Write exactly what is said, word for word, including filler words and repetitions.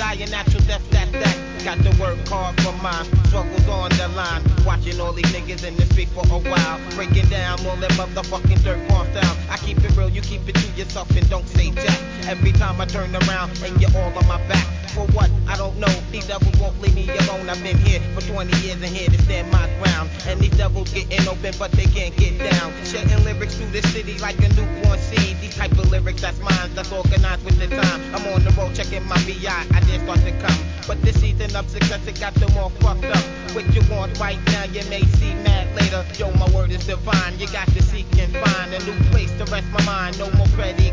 die a natural death, that's that. Got to work hard for mine, struggles on the line. Watching all these niggas in the street for a while, breaking down all that motherfucking dirt farm sound. I keep it real, you keep it to yourself and don't say jack. Every time I turn around and you're all on my back. For what? I don't know. These devils won't leave me alone. I've been here for twenty years and here to stand my ground. And these devils getting open, but they can't get down. Shedding lyrics through the city like a newborn seed. These type of lyrics, that's mine, that's organized with the time. I'm on the road checking my V I, I didn't start to come. But this season of success, it got them all fucked up. What you want right now, you may see mad later. Yo, my word is divine. You got to seek and find a new place to rest my mind. No more credit